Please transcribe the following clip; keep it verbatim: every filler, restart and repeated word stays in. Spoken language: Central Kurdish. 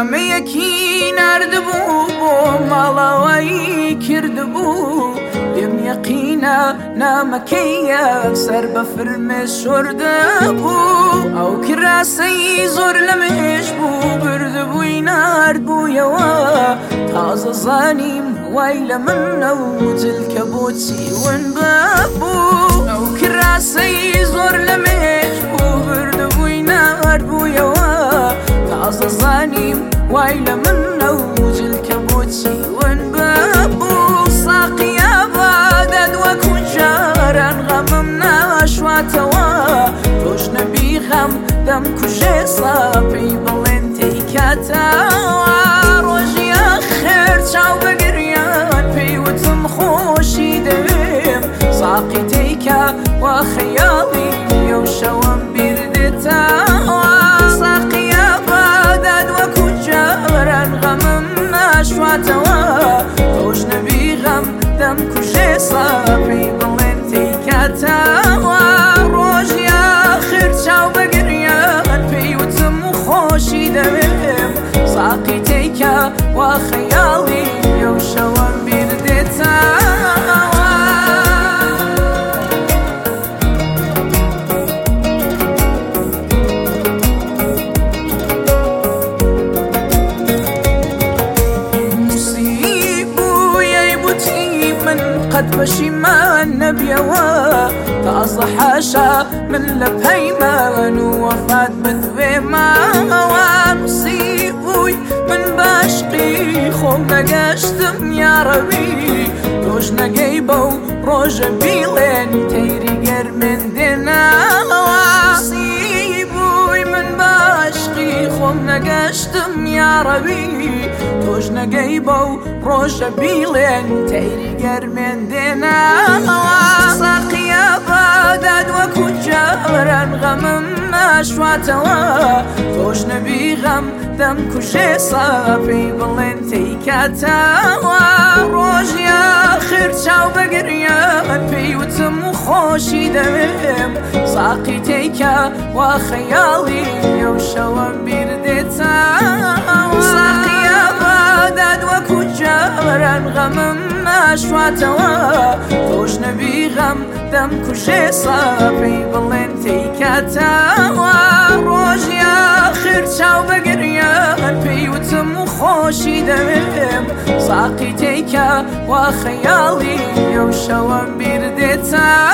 دەمەیەکی ناردبوو بۆ ماڵاوایی کردبوو لێم یەقینە نامەکەی یەکسەر بە فرمێ شۆردەبوو ئەو کراسەی زۆر لە مێش بوو بردبووی ناردبوویەوە تازە زانیم وای لە منە و جلکە بۆچی ون بەبوو ئەو کراسەی زۆر لە مێش بوو بردبووی ناردبوویەوە تازە زانیم وای لە منە و جلکە بۆچی ون بەبوو ساقیە بادەد وەکو جاران غەمم ناشواتەوە تۆش نەبی غەم دەمکوژێ ساپەی بڵێن تێیکاتەوە ڕۆژی ئاخر چاو بەگریان پێیوتم خۆشی دەوێم ساقی تێیکە وا خەیاڵی ئەو شەوەم بیردێتەوە ساقیە بادەد وەکو جاران غەمم ناشواتەوە تۆش نەبی غەم دەمکوژێ ساپەی بڵێن تێیکاتەوە ڕۆژی ئاخر چاو بەگریان پێیوتم و خۆشی دەوێم ساقی تێیکە وا خەیاڵی ئەو شەوەم بیردێتەوە قەت پەشیمان نەبیەوە تازە حاشا من لە پەیمان و وەفات بدوێمەوە نووسی بووی من باشقی خۆم نەگەشتم یاڕەوی تۆش نەگەی بەو ڕۆژە بیڵێن تەیری گەرمێن دێناوە نووسی بووی من باشقی خۆم نەگەشتم یاڕەوی تۆش نەگەی بەو ڕۆژە بیڵێن تەیری گەرمێن دێناوە ساقیە بادەد وەکو جاران غەمم ناشواتەوە تۆش نەبی غەم دەمکوژێ ساپەی بڵێن تێیکاتەوە ڕۆژی ئاخر چاو بەگریان پێیوتم و خۆشی دەوێم ساقی تێیکە وا خەیاڵی ئەو شەوەم بیردێتەوە ساقیە بادەد وەکو جاران غەمم ناشواتەوە تۆش نەبی غەم دەمکوژێ ساپەی بڵێن تێیکاتەوە ڕۆژی ئاخر چاو بەگریان پێیوتم و خۆشی دەوێم ساقی تێیکە وا خەیاڵی ئەو شەوەم بیردێتەوە